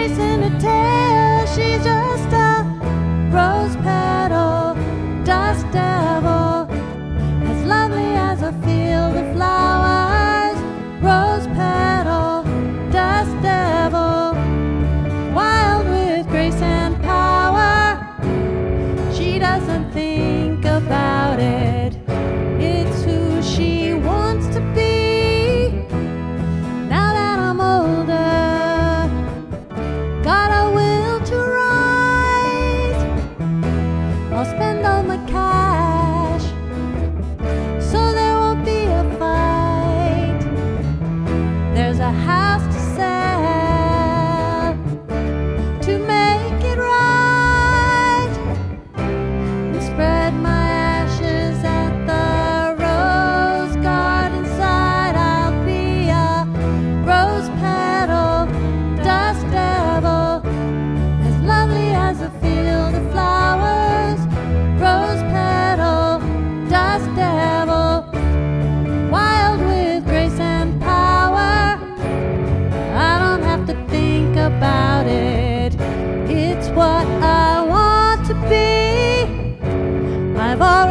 grace in her tail. She's just a rose petal, dust devil, as lovely as a field of flowers. Rose petal, dust devil, wild with grace and power. She doesn't think about it, it's who she wants to be. Now that I'm older, got a will to write. I'll spend all my cash so there won't be a fight. There's a house to sell to make it right, and spread my ashes at the rose garden side. I'll be a rose petal, dust devil, as lovely as a field of flowers. Rose petal, dust devil, wild with grace and power. I don't have to think about it, it's what I want to be. I've already